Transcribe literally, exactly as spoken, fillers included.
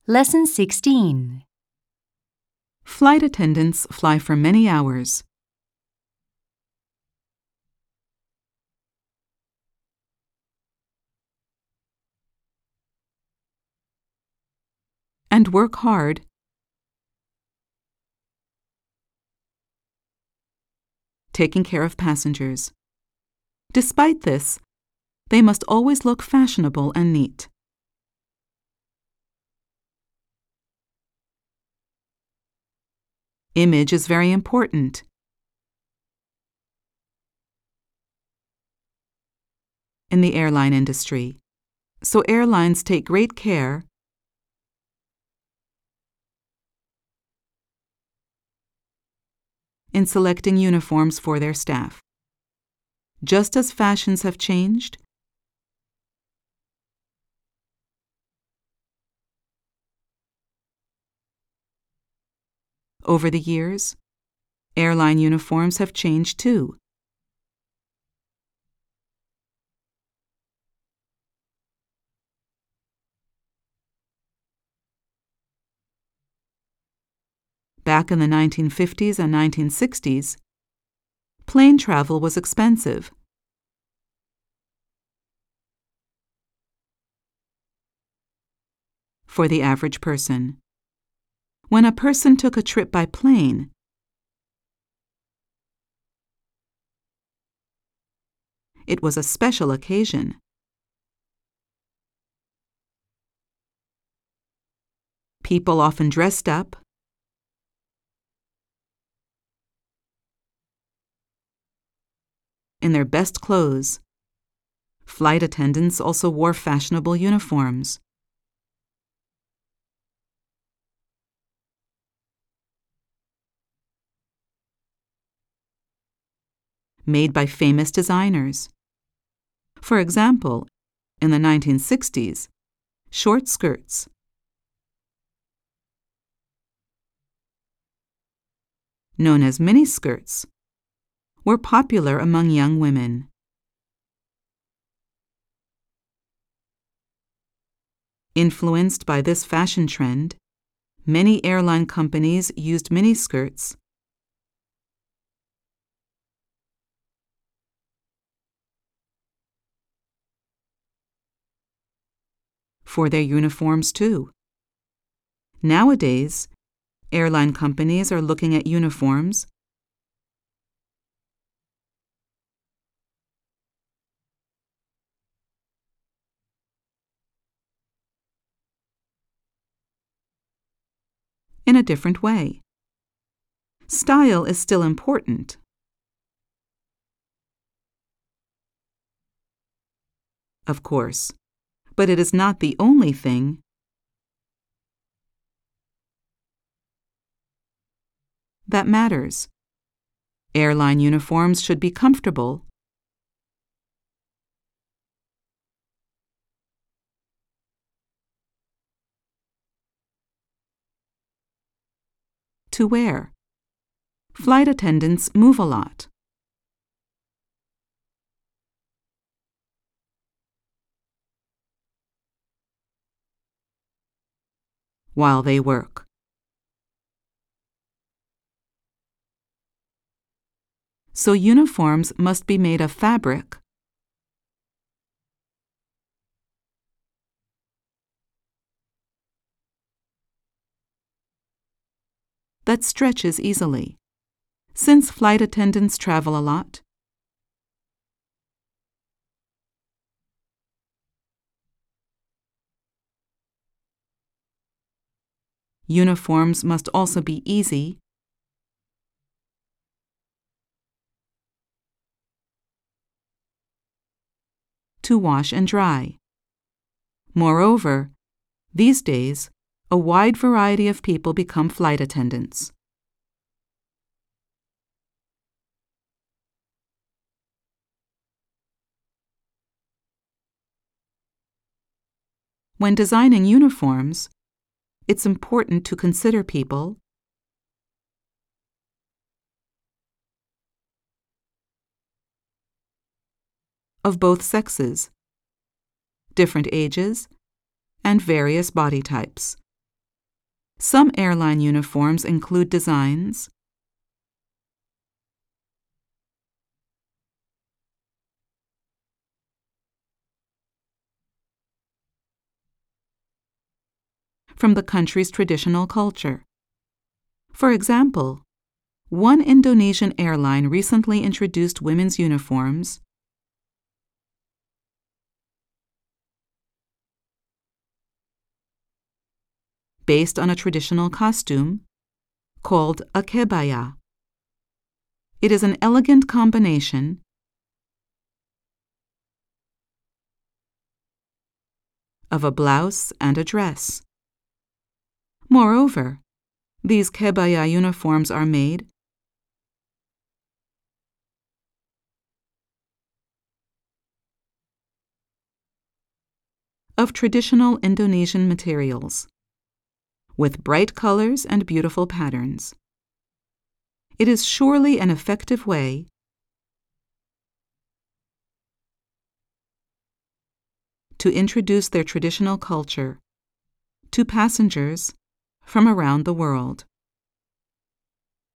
Lesson sixteen. Flight attendants fly for many hours. And work hard taking care of passengers. Despite this, they must always look fashionable and neat. Image is very important. In the airline industry, so airlines take great care in selecting uniforms for their staff. Just as fashions have changed, over the years, airline uniforms have changed too. Back in the nineteen fifties and nineteen sixties, plane travel was expensive. For the average person. When a person took a trip by plane, it was a special occasion. People often dressed up, in their best clothes. Flight attendants also wore fashionable uniforms. Made by famous designers. For example, in the nineteen sixties, short skirts, known as miniskirts, were popular among young women. Influenced by this fashion trend, many airline companies used miniskirts for their uniforms too. Nowadays, airline companies are looking at uniforms in a different way. Style is still important. Of course, but it is not the only thing that matters. Airline uniforms should be comfortable to wear. Flight attendants move a lot. While they work. So uniforms must be made of fabric that stretches easily. Since flight attendants travel a lot, uniforms must also be easy to wash and dry. Moreover, these days, a wide variety of people become flight attendants. When designing uniforms, it's important to consider people of both sexes, different ages, and various body types. Some airline uniforms include designs from the country's traditional culture. For example, one Indonesian airline recently introduced women's uniforms based on a traditional costume called a kebaya. It is an elegant combination of a blouse and a dress. Moreover, these kebaya uniforms are made of traditional Indonesian materials, with bright colors and beautiful patterns. It is surely an effective way to introduce their traditional culture to passengers from around the world.